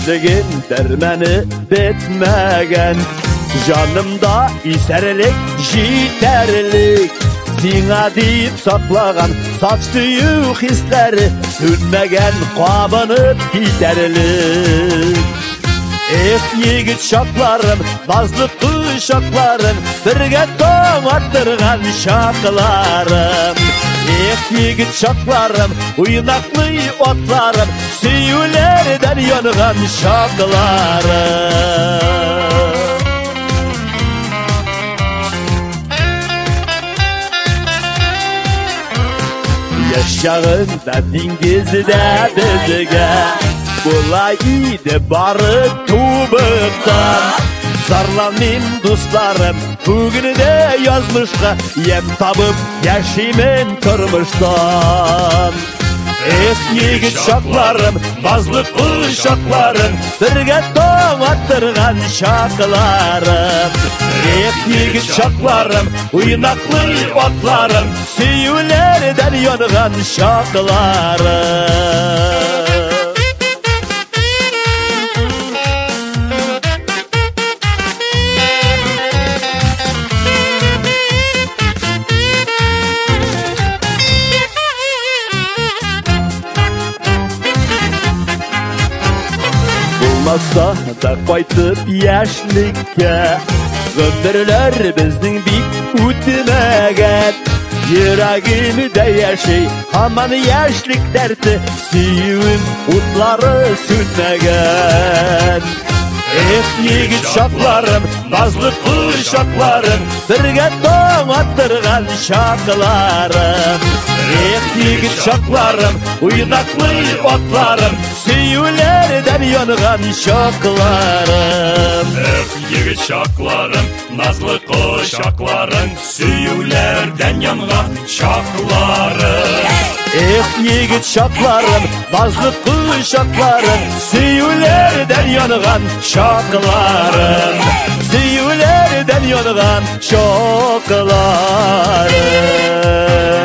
Özlegin dermeni bitmegen, canımda iserlik, jiterlik. Sina deyip saklagan saf suyuk hisleri, sönmegen kabanıp giderlik. Yigit şaklarım, nazlı kuşaklarım, birge toň attırgan şaklarım. Yigit şaklarım, uynaklı otlarım, süýülerden yongan şaklarım. Yaşağında dingizde bizge, bulaydı barı tubuktan. Zarlanayım dostlarım, bugün de yazmışka, yem tabıp yaşayımın turmuştan. Yigit şaklarım, bazlı kuşaklarım, birge toň attırgan şaklarım. Yigit şaklarım, uynaklı otlarım, süýülerden yongan şaklarım. Bulmasa da qaytıp yaşlıkka, ömürler bizning bik o'tmagan. Yüreğimde yaşay haman yaşlık derdi, süýüň utlary sönmegen. Yigit şaklarım, nazlı kuşaklarım, birge toň attırgan şaklarım. Yigit şaklarım, uynaklı otlarım, süýülerden yongan şaklarım. Yigit şaklarım, nazlı kuşaklarım, süýülerden yongan şaklarım. Yigit şaklarım, nazlı kuşaklarım, süýülerden yongan şaklarım. Süýülerden yongan şaklarım.